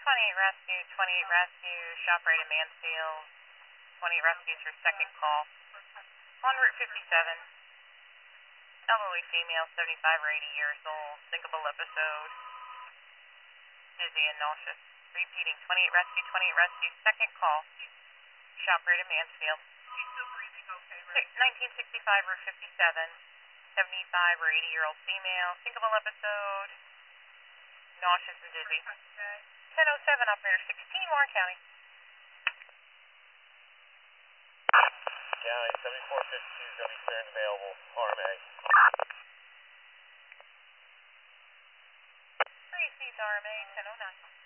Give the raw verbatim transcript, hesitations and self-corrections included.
twenty-eight rescue, twenty-eight rescue, shop right in Mansfield. twenty-eight rescue is your second call. On Route fifty-seven. Elderly female, seventy-five or eighty years old, thinkable episode. Dizzy and nauseous. Repeating, twenty-eight rescue, twenty-eight rescue, second call. Shop right in Mansfield. She's still breathing okay, right? nineteen sixty-five or fifty-seven. seventy-five or eighty year old female, thinkable episode. Nauseous and dizzy. Okay. ten oh seven, operator sixteen, Warren County. County, seventy-four fifty-two is going to be clear and available. R M A. Three C's R M A, ten oh nine.